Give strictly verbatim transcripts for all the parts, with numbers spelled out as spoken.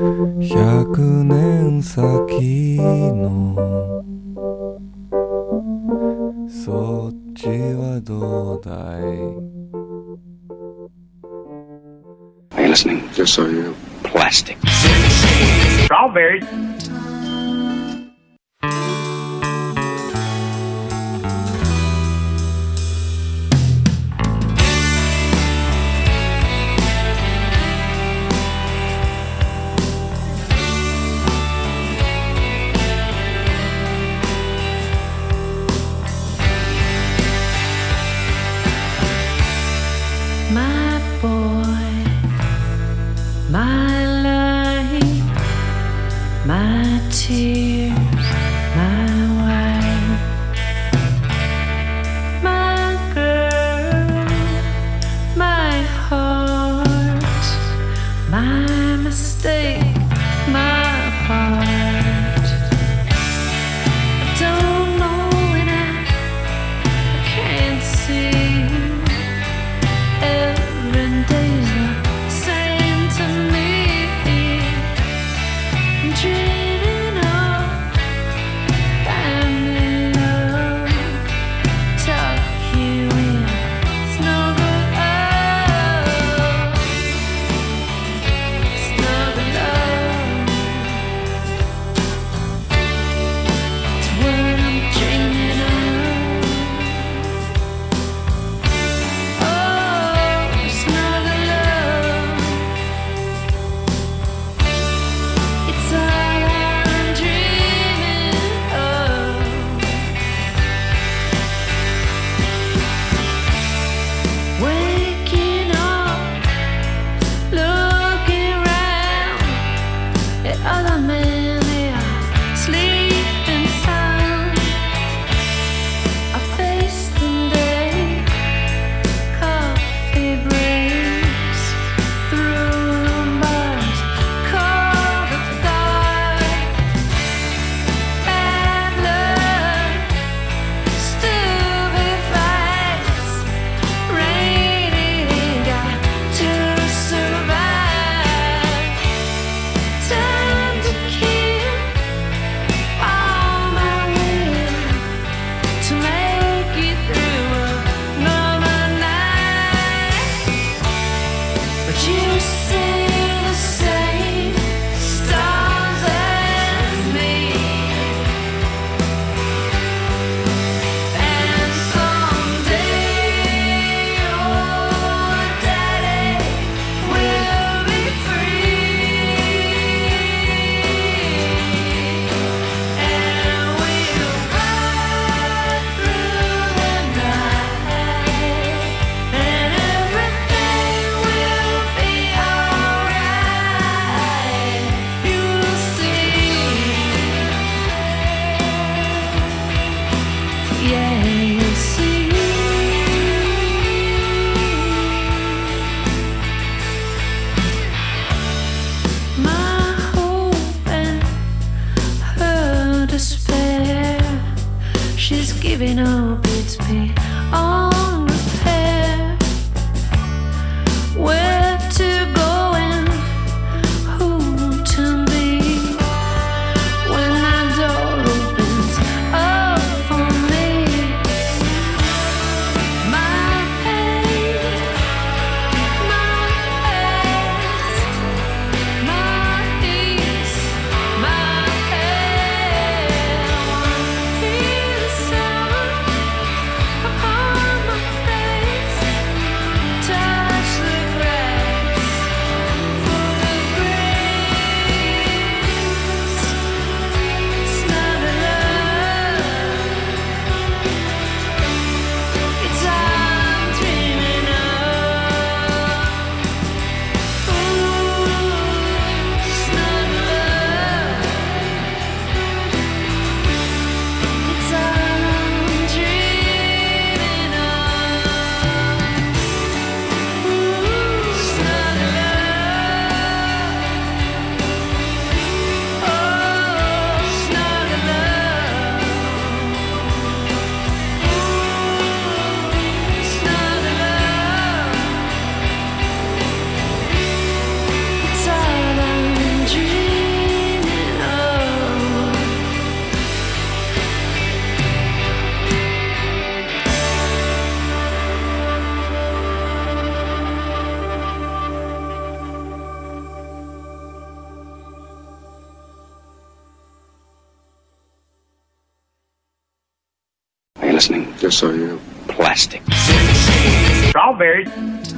百年先のそっちはどうだい Are you listening? Just so you know. Plastic. Strawberry. My boy, my light, my tears, my wife, my girl, my heart, my mistake, my heart. I don't know and I, I can't see. Every day's the same to me. I'm dreaming of Just so you know. Plastic. Strawberries.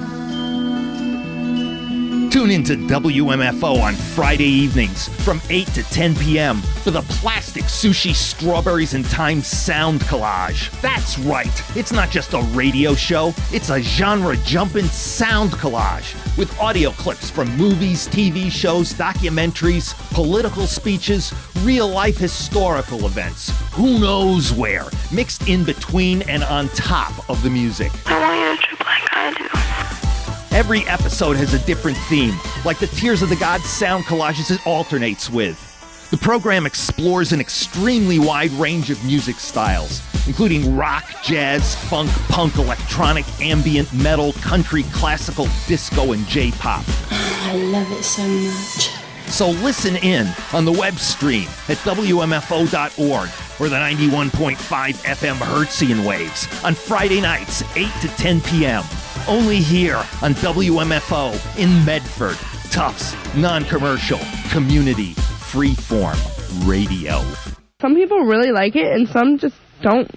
Tune into W M F O on Friday evenings from eight to ten p.m. for the Plastic Sushi Strawberries and Time Sound Collage. That's right, it's not just a radio show, it's a genre-jumping sound collage with audio clips from movies, T V shows, documentaries, political speeches, real-life historical events, who knows where, mixed in between and on top of the music. I want you to trip like I do. Every episode has a different theme, like the Tears of the Gods sound collages it alternates with. The program explores an extremely wide range of music styles, including rock, jazz, funk, punk, electronic, ambient, metal, country, classical, disco, and J-pop. I love it so much. So listen in on the web stream at W M F O dot org or the ninety-one point five F M Hertzian waves on Friday nights, eight to ten p.m. Only here on W M F O in Medford. Tufts, non-commercial, community, freeform radio. Some people really like it and some just don't.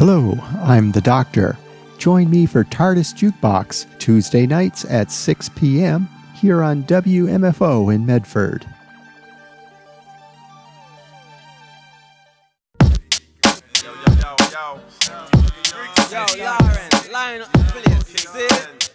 Hello, I'm the Doctor. Join me for TARDIS Jukebox Tuesday nights at six p.m. here on W M F O in Medford. Yo, Lauren, line up the place, see?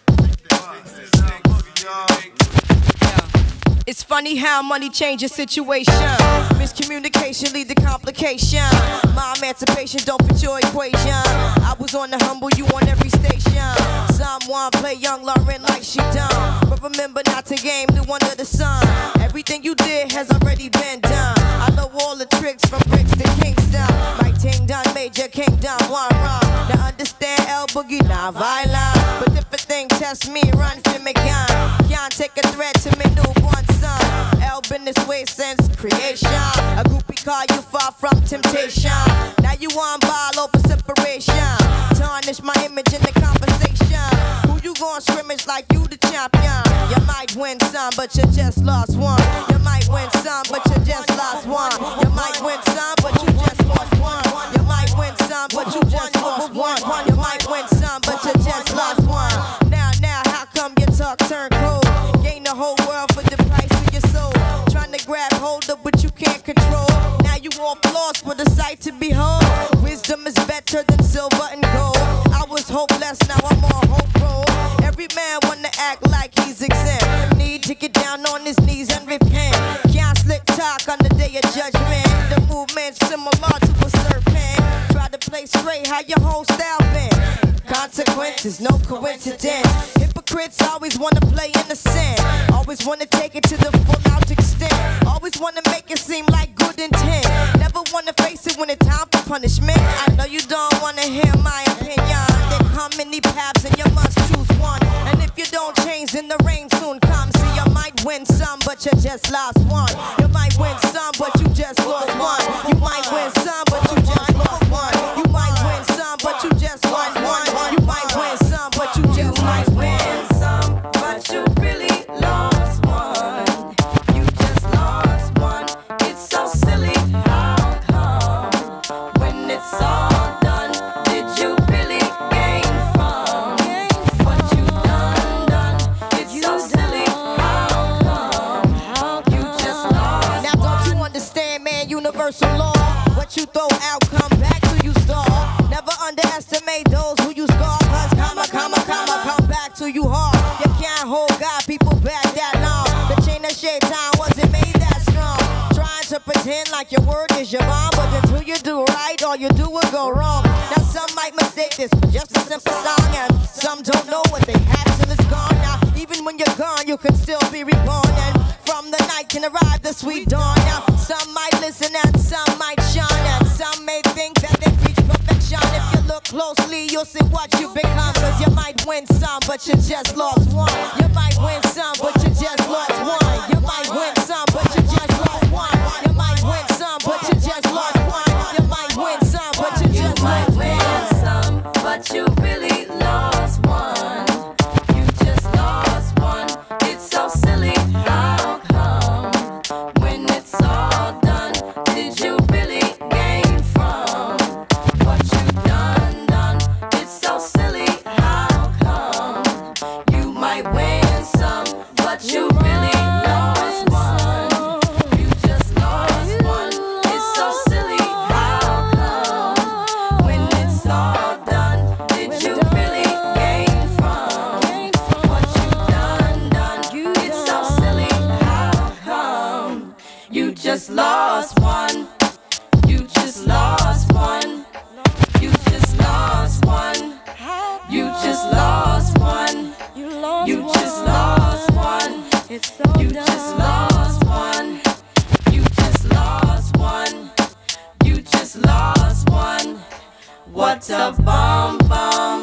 It's funny how money changes situation. Miscommunication lead to complication. My emancipation don't fit your equation. I was on the humble, you on every station. Someone play young Lauren like she done, but remember not to game the one under the sun. Everything you did has already been done. I know all the tricks from bricks to Kingston. My ting done, major kingdom, one wrong. Now understand L Boogie, not violent, but if a thing test me, run for me gun. Can't take a threat to me newborn son. L been this way since creation. A groupie call you far from temptation. Now you on ball over separation. Tarnish my image in the conversation. Who you gon' scrimmage like you the champion? You might win some, but you just lost one. You might win some, but you just lost one. You might win some, but you just lost one. You might win some, but you just lost one. You might win some, but you just lost one. Now, now, how come your talk turn cold? Gain the whole world for the price of your soul. Trying to grab hold of what you can't control. Now you off lost with a sight to behold. Wisdom is better than silver and gold. I was hopeless, now I'm on hope roll. Every man wanna act like he's exempt. Need to get down on his knees and repent. Can't slick talk on the day of judgment. The movement's similar to a serpent. Try to play straight, how your whole style been. Consequences, no coincidence. Hypocrites always wanna play innocent. Always wanna take it to the full out extent. Always wanna make it seem like good intent. Never wanna face it when it's time for punishment. I know you don't wanna hear my opinion. There come many paths and you must choose one. And if you don't change, then the rain soon comes. See, you might win some, but you just lost one. You might win some, but you just lost one. You might win some, but you just lost one. You might win some, but you just lost one. You might win some, but you just might win some, but you really lost one. You just lost one. It's so silly. How come when it's all done, did you really gain from what you done done? It's so silly. How come you just lost? Now don't you understand, man? Universal law. What you throw out, come back to you stall. Never underestimate those who you scar. Cause comma, comma, comma, come back to you hard. You can't hold God, people back that long. The chain of shaitan wasn't made that strong. Trying to pretend like your word is your bond, but until you do right, all you do will go wrong. Now some might mistake this for just a simple song, and some don't know what they had till it's gone. Now even when you're gone, you can still be reborn, and from the night can arrive the sweet dawn. Now some might listen and some might shine, and some may think that they reach perfection. If you look closely, you'll see what you become. Cause you might win some, but you just lost one. You might win some, but you just lost one. You might win some, but you just lost one. You might win some, but you just lost one. You might win some, but you just lost one. Some, but you really lost one. You just lost one. It's so silly. How come when it's all done, did you really gain from what you done done? It's so silly. How come you might win some, but you really lost one? You just lost one. It's so silly. How come when it's all done, did you really gain from what you done done? It's so silly. How come you just lost one? You just lost one. You just lost one. You just lost one. You just lost one. You just lost one. You just lost one. You just lost one. What a bomb bomb.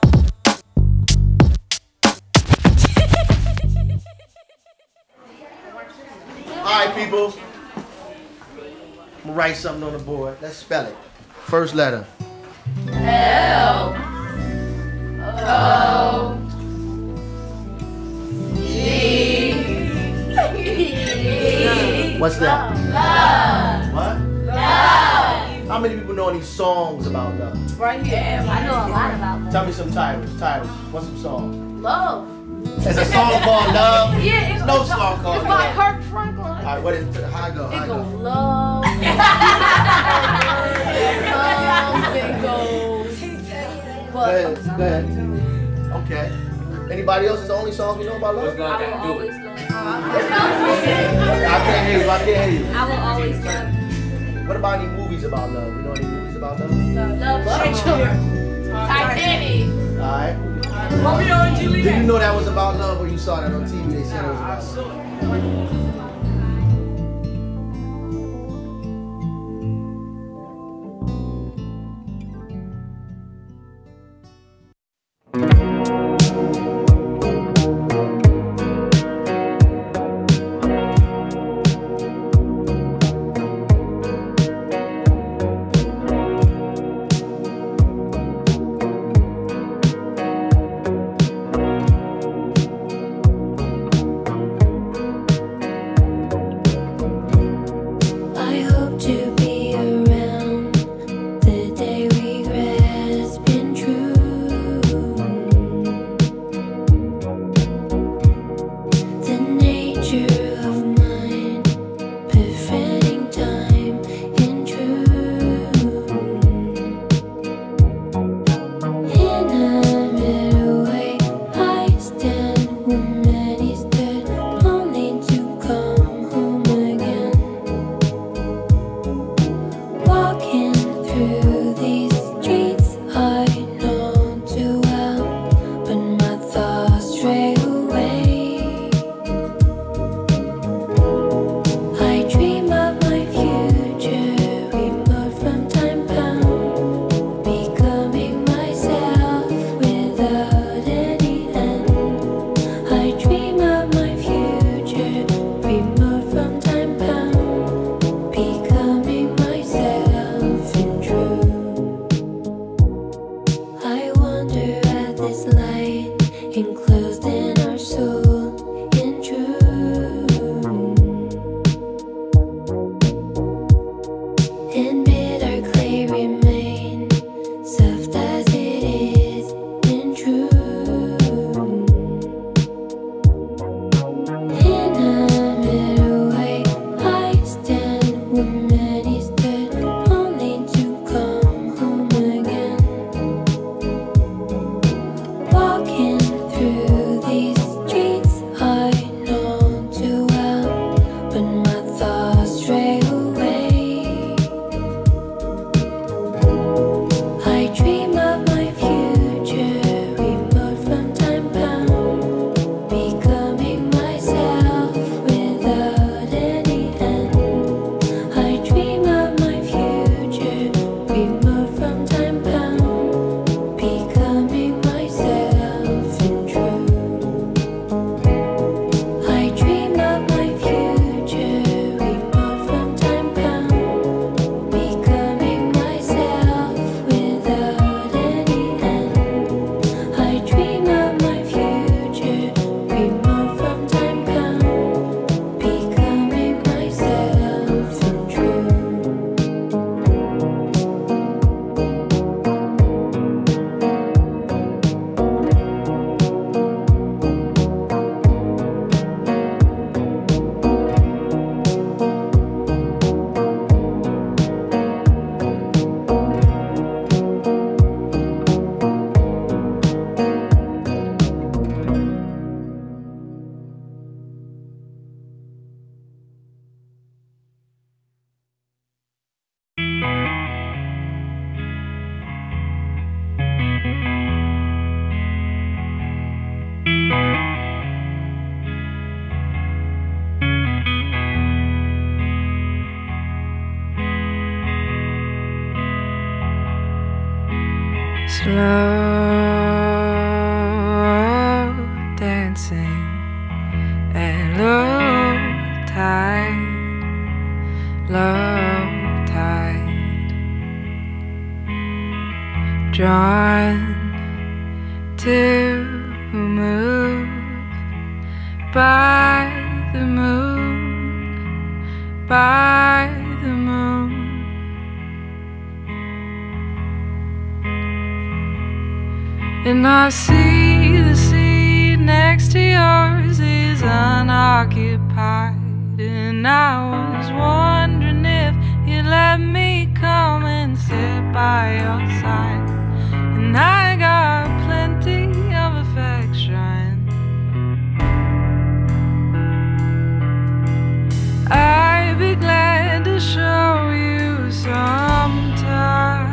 Alright, people. I'm gonna write something on the board. Let's spell it. First letter. L O G. What's that? Love. What? Love. How many people know any songs about love? Right here. Yeah, I know a lot about love. Tell me some titles. Titles. What's some songs? Love. There's a song called Love. Yeah, it's no it's song called It's by Love. Kirk Franklin. All right, what is it? How I go? How I It go? goes love. Love. It goes. Go ahead. Go ahead. Okay. Anybody else? Is the only songs we know about love? I will always love. I can't hear you. I can't hear you. I will always love. What about any movies about love? We know any movies about love? Love. Love. Titanic. All right. Romeo and Juliet. Did you know that was about love when you saw that on T V? They said it was about love. Slow dancing and low tide, low tide, drawn to move by the moon, by the moon. And I see the seat next to yours is unoccupied. And I was wondering if you'd let me come and sit by your side. And I got plenty of affection. I'd be glad to show you sometime.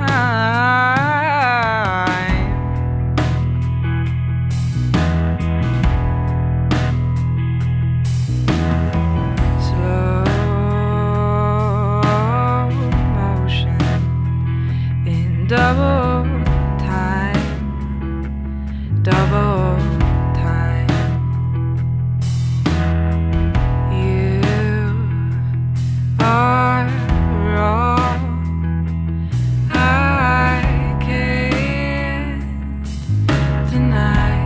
Slow motion in double time, double time. You are wrong. I can't deny.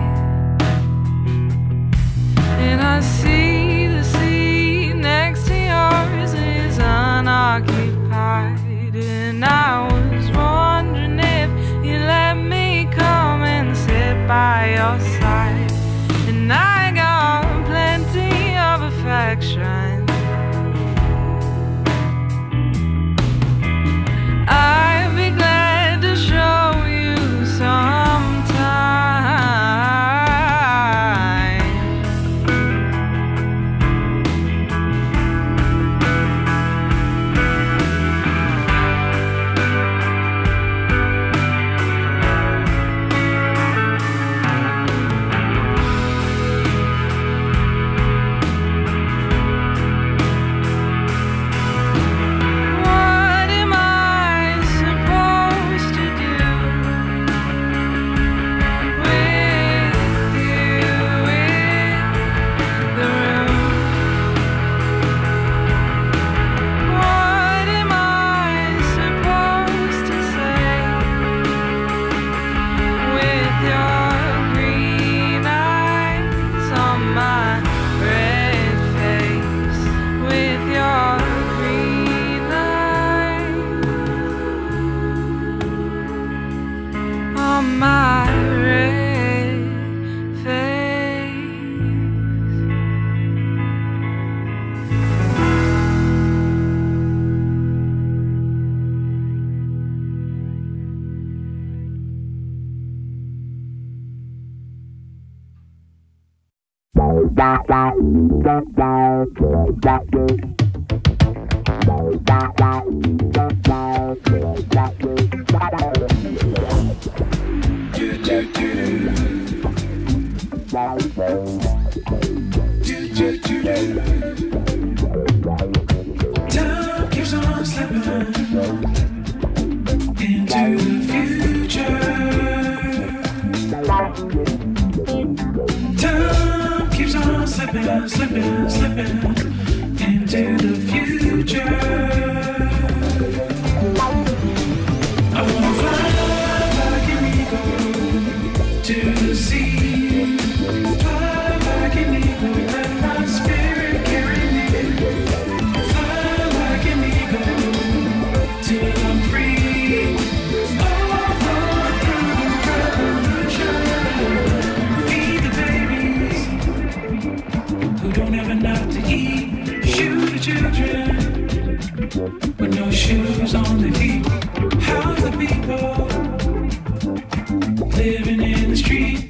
And I see the seat next to yours is unoccupied. And I was wondering if you let me come and sit by your side. And I got plenty of affection. I'd be glad to show you sometime. What am I supposed to do with you in the room? What am I supposed to say with your green eyes on my red face? With your green eyes on my red face. Time keeps on slipping into the future. Time keeps on slipping, slipping, slipping into the future. I wanna fly like an eagle to the sea. Fly like an eagle, let my spirit carry me. Fly like an eagle till I'm free. Over through revolution. Feed the babies who don't have enough to eat. Shoot the children with no shoes on their feet. How's the people living in the street?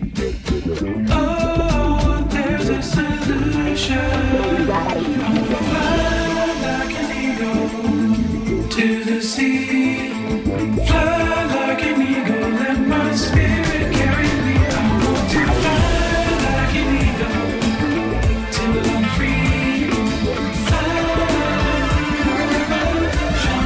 Oh, there's a solution. I wanna fly like an eagle to the sea. Fly like an eagle, let my spirit carry me. I want to fly like an eagle till I'm free. Fly through revolution.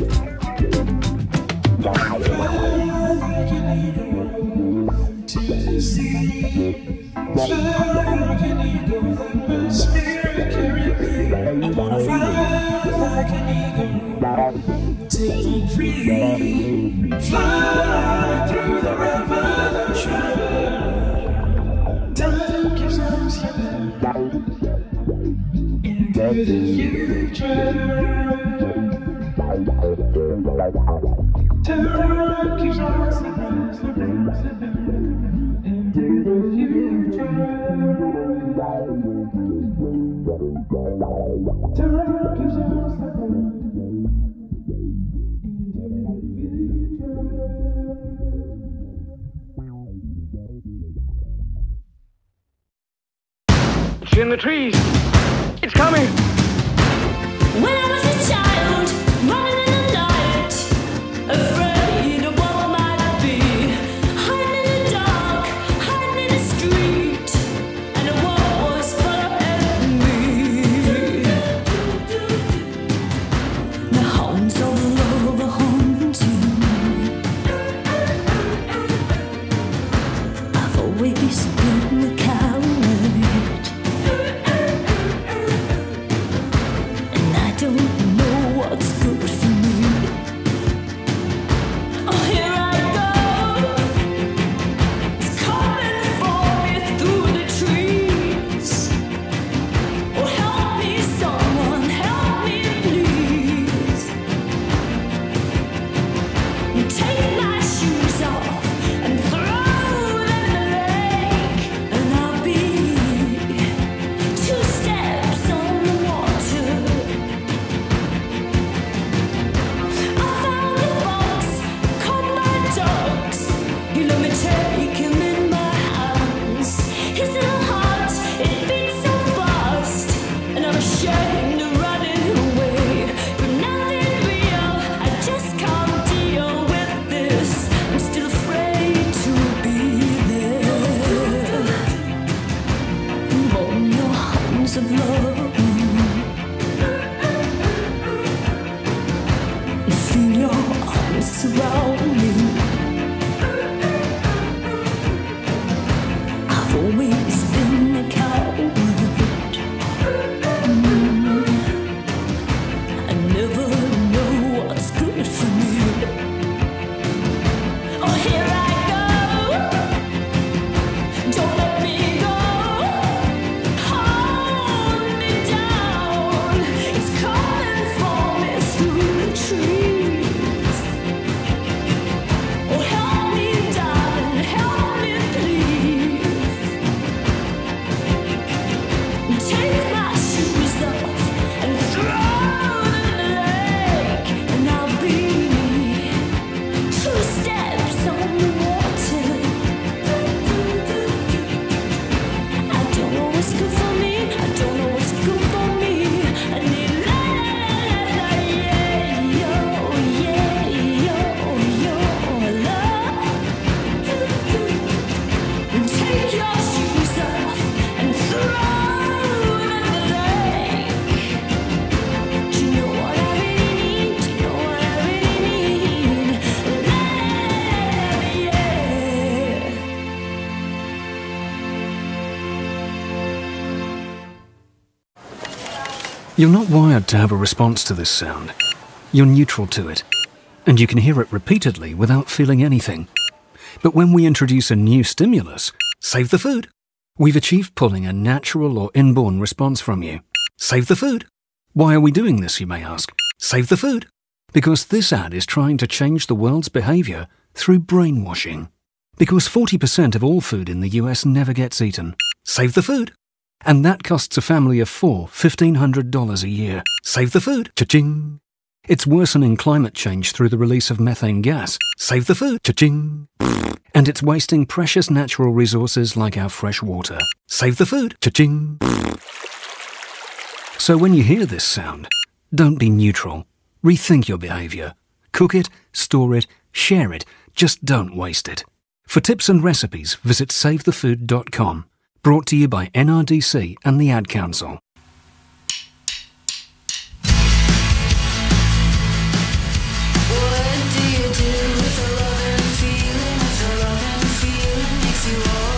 To to see. Fly like an eagle, let my spirit carry me. I wanna fly like an eagle till I'm free. Fly through the revolution. Time keeps on slipping into the future. Time keeps on slipping, slipping, slipping into the future. Time keeps on slipping. It's in the trees. It's coming. When I was a child, running in the night, afraid of what I might be, hiding in the dark, hiding in the street, and the world was full of enemy. The hounds of love are haunting. I've always been the coward. Don't know what's good for me. Oh, here I go. It's coming for me through the trees. Oh, help me, someone, help me, please. Take my shoes off and throw them in the lake, and I'll be two steps on the water. You let me take him in my hands. His little heart, it beats so fast, and I'm ashamed of running away. But nothing real, I just can't deal with this. I'm still afraid to be there. On your arms of love, and feel your arms surround me. I've always been a coward. Mm. I never know what's good for me. Oh, here I go. Don't let me go. Hold me down. It's coming for me through the trees. Oh, help me, darling, help me, please. Take my shoes off and throw them in the lake, and I'll be two steps on the water. I don't know what's good for me. I don't know what's good for me. I need la la la yeah, yo, yeah, yo, yo, love. Take your shoes off and throw. You're not wired to have a response to this sound. You're neutral to it, and you can hear it repeatedly without feeling anything. But when we introduce a new stimulus, save the food, we've achieved pulling a natural or inborn response from you. Save the food. Why are we doing this, you may ask? Save the food. Because this ad is trying to change the world's behaviour through brainwashing. Because forty percent of all food in the U S never gets eaten. Save the food. And that costs a family of four fifteen hundred dollars a year. Save the food. Cha-ching. It's worsening climate change through the release of methane gas. Save the food. Cha-ching. And it's wasting precious natural resources like our fresh water. Save the food. Cha-ching. So when you hear this sound, don't be neutral. Rethink your behaviour. Cook it, store it, share it. Just don't waste it. For tips and recipes, visit save the food dot com. Brought to you by N R D C and the Ad Council. What do you do with a loving feeling? If a loving feeling makes you all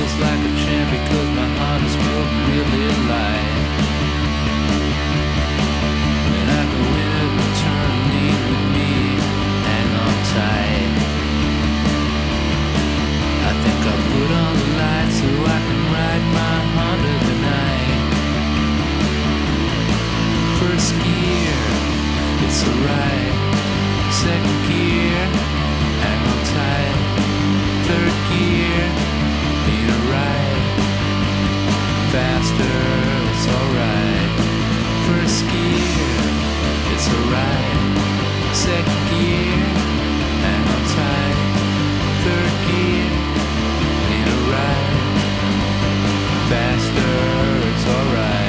feels like a champ because my heart is broke really light. When I go in it, return, lead with me, hang on tight. I think I'll put on the lights so I can ride my Honda tonight. First gear, it's alright. Second gear, hang on tight. Third gear, need a ride. Faster, it's alright. First gear, it's alright. Second gear, hang on tight. Third gear, need a ride. Faster, it's alright.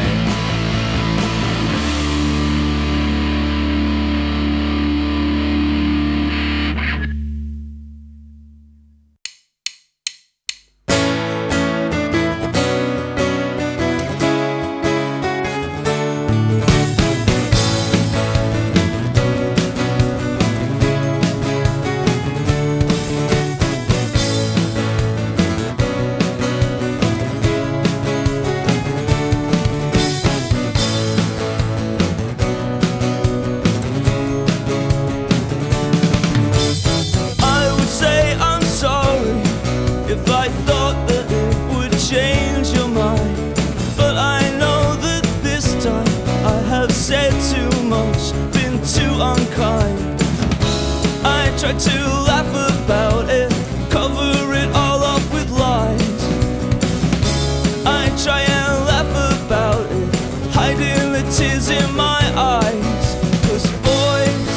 Tried to laugh about it, cover it all up with lies. I try and laugh about it, hiding the tears in my eyes. 'Cause boys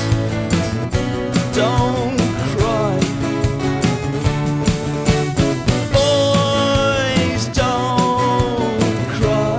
don't cry. Boys don't cry.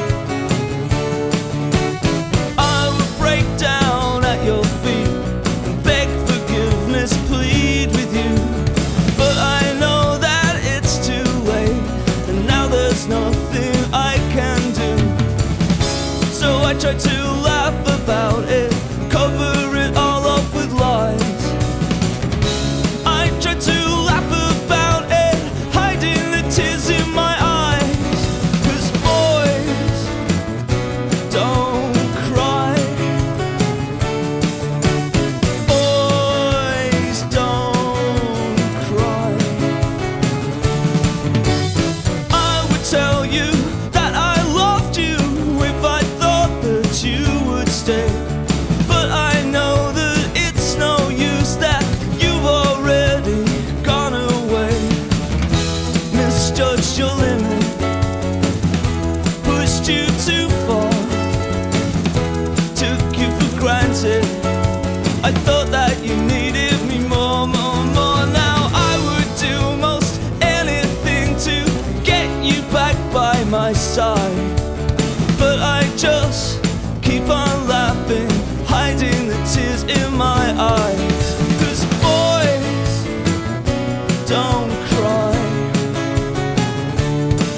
I would break down at your feet and beg forgiveness, plead with you, but I know that it's too late, and now there's nothing I can do. So I try to laugh about it, cover it all up with lies. I try to laugh about it, hiding the tears in my eyes. 'Cause boys don't cry. Boys don't cry. I would tell you that I loved you if I thought that you would stay, but I know that it's no use, that you've already gone away. Misjudged your limit, pushed you too far, took you for granted. I thought that you needed me more, more, more. Now I would do most anything to get you back by my side, but I just keep on laughing, hiding the tears in my eyes. 'Cause boys don't cry.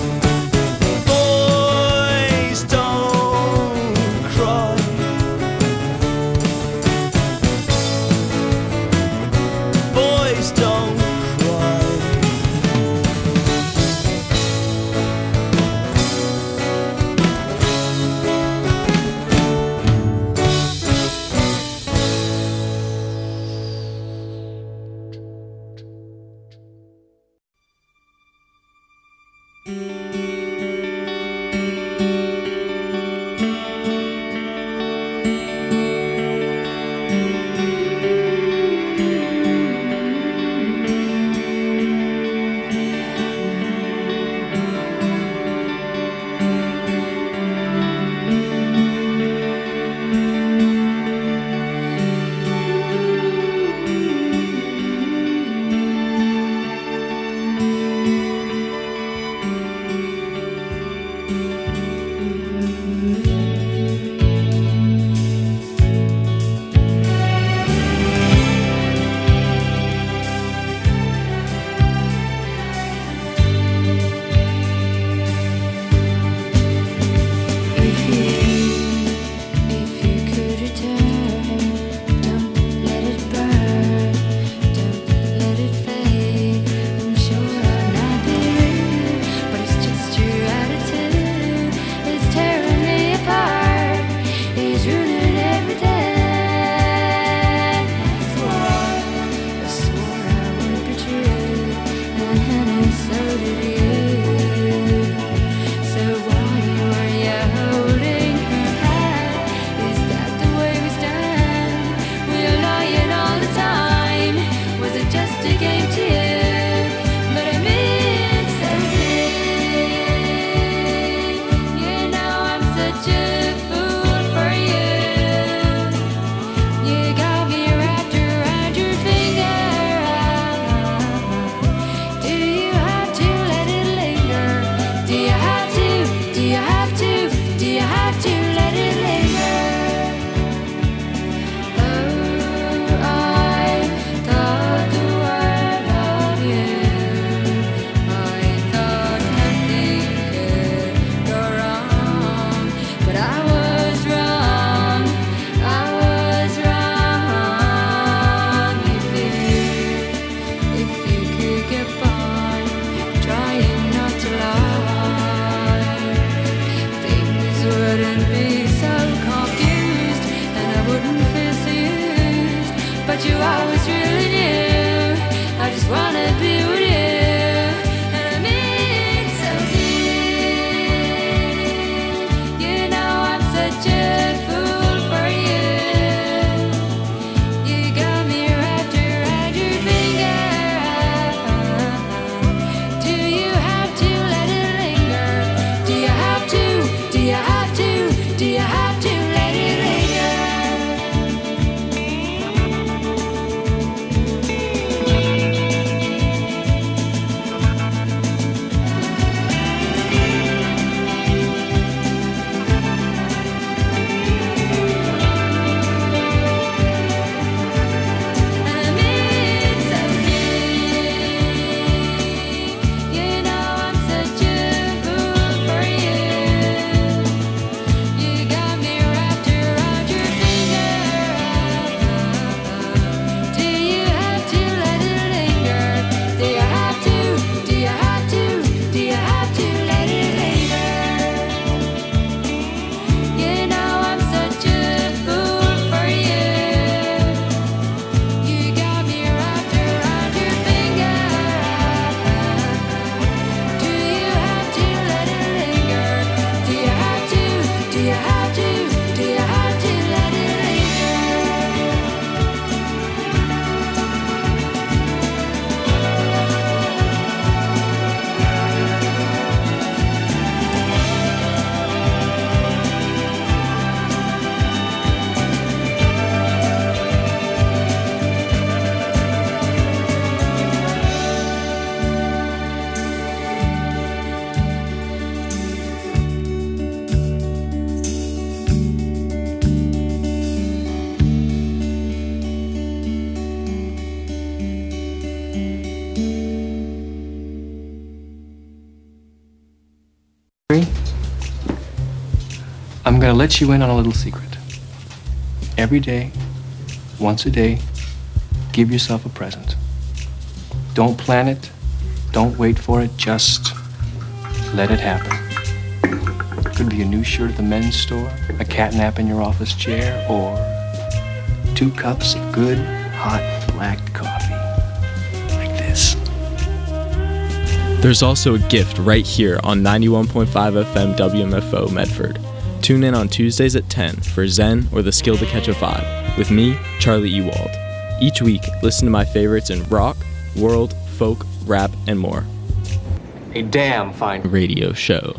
I'm gonna let you in on a little secret. Every day, once a day, give yourself a present. Don't plan it, don't wait for it, just let it happen. Could be a new shirt at the men's store, a cat nap in your office chair, or two cups of good, hot, black coffee. Like this. There's also a gift right here on ninety-one point five F M W M F O Medford. Tune in on Tuesdays at ten for Zen or the Skill to Catch a Vibe with me, Charlie Ewald. Each week, listen to my favorites in rock, world, folk, rap, and more. A damn fine radio show.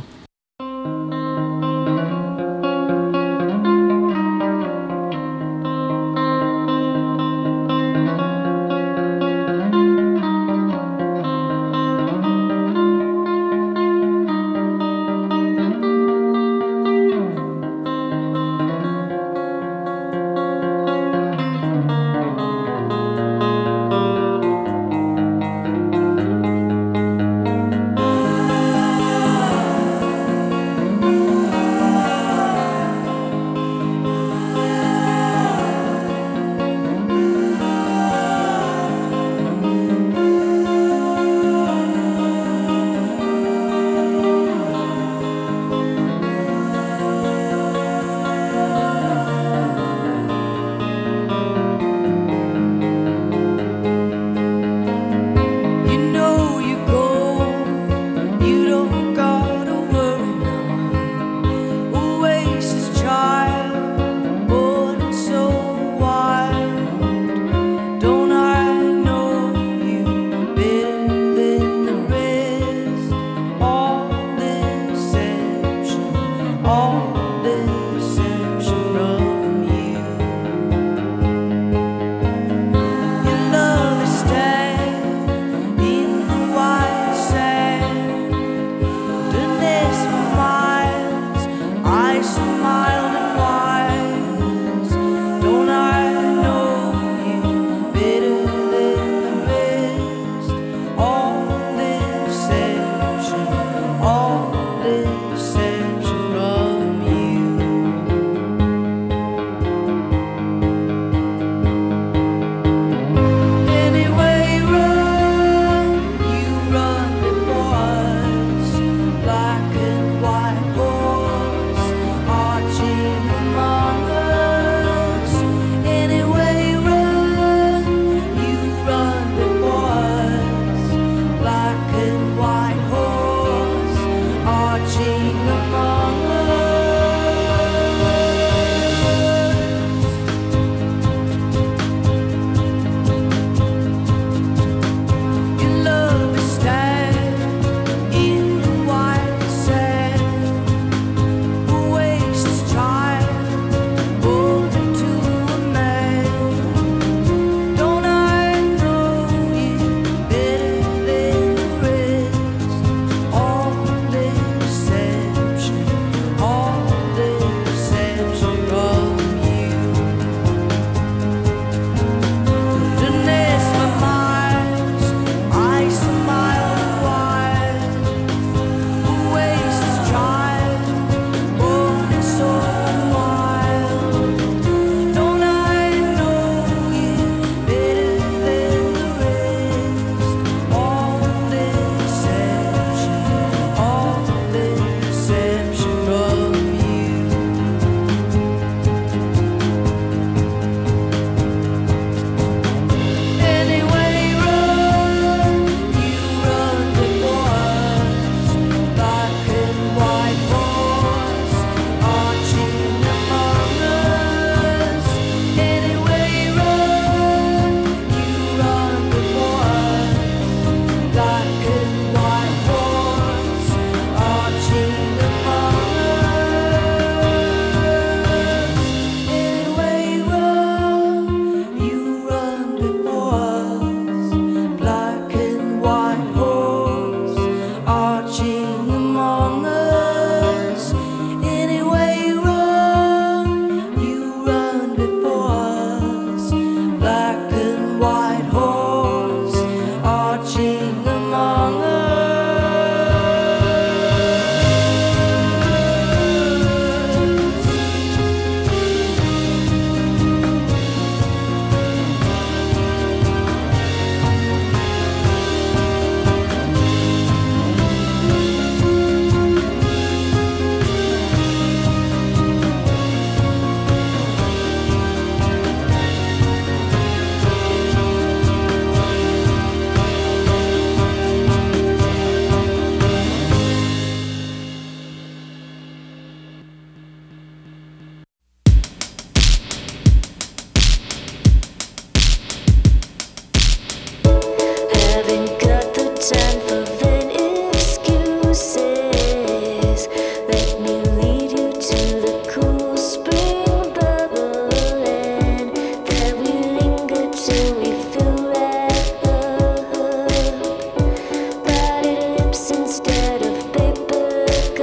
instead of paper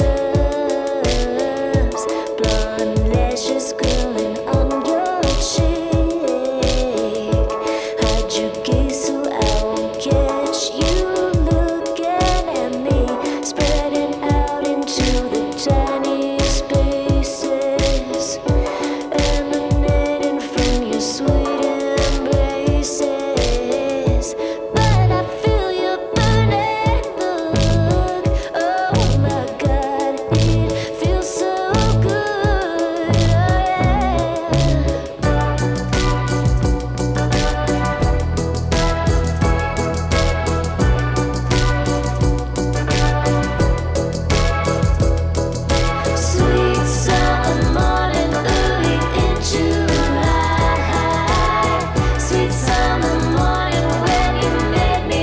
cups. Blonde lashes curling on your cheek. Hide your gaze so I won't catch you looking at me. Spreading out into the tiny spaces, emanating from your sweet embraces. But I feel your burning look. Oh my God, it feels so good. Oh yeah. Sweet summer morning, early in July. Sweet summer morning when you made me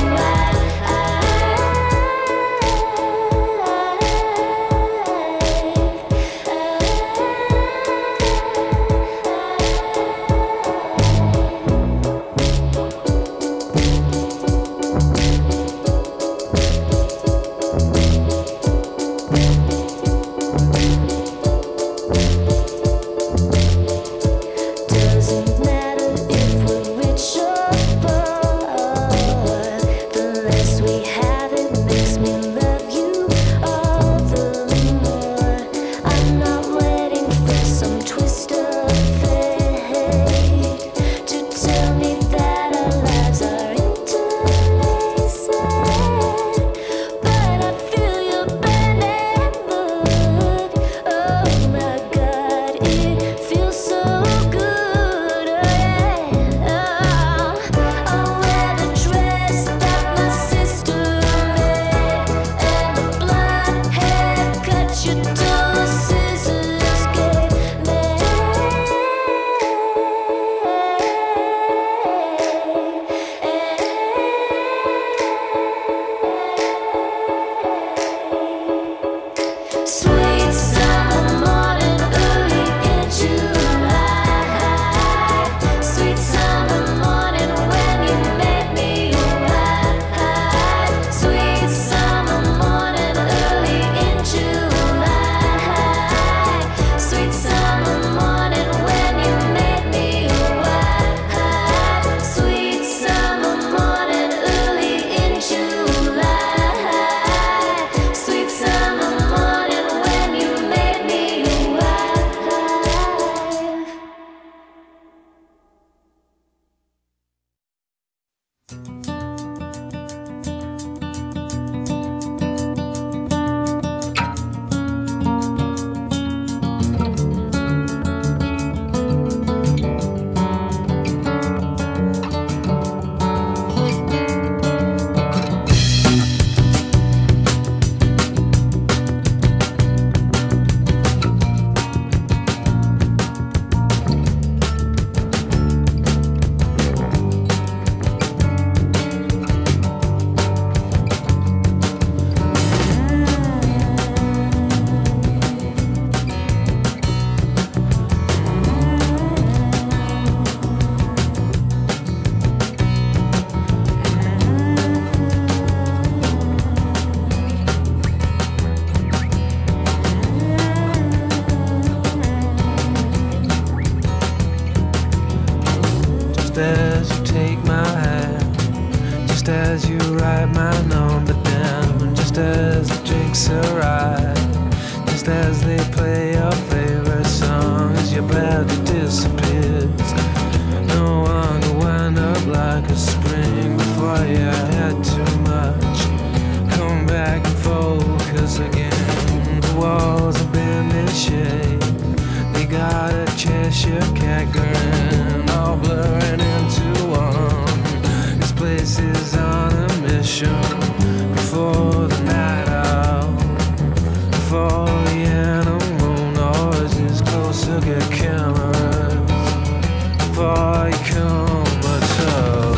Doesn't matter if we're rich or poor, the less we have it makes me love you all the more. I'm not waiting for some twist of fate to tell me that our lives are interlaced. But I feel your burning look. Oh my God, it feels so good. Oh yeah. I'll wear the dress that my sister made, and the blonde haircut your dull scissors gave me. Sweet summer morning, early in July. Sweet summer morning when you made me right. Sweet summer morning, early in July. Sweet summer morning when you made me right. Sweet summer morning, early in July. Sweet summer morning when you made me right. Just as you take my hand, just as you write my number down, just as the drinks arrive, just as they play your favorite song, as your body disappears. No one could wind up like a spring before you had too much. Come back and focus again. The walls have been in shape. They got a Cheshire cat grin, all blurring into one. This place is on a mission. Before the night out, before the animal noises closer get cameras, before you come at all.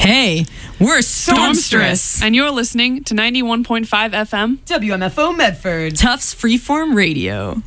Hey, we're Stormstress. And you're listening to ninety-one point five F M W M F O Medford. Tufts Freeform Radio.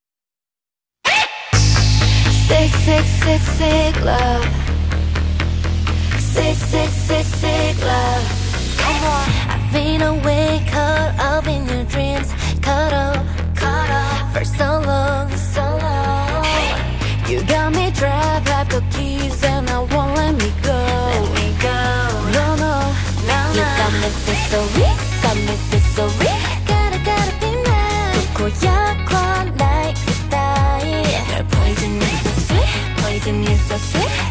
Sick, sick, sick, sick love. Sick, sick, sick, sick love. Come on. I've been awake, caught up in your dreams. Caught up, caught up for so long, so long. Hey. You got me trapped, I've got keys and I won't let me go. Let me go. No, no, no, no. You got me feel so weak, got me feel so weak. Gotta, gotta be mine. 고약한 나의 따위. Your poison is so sweet, poison is so sweet.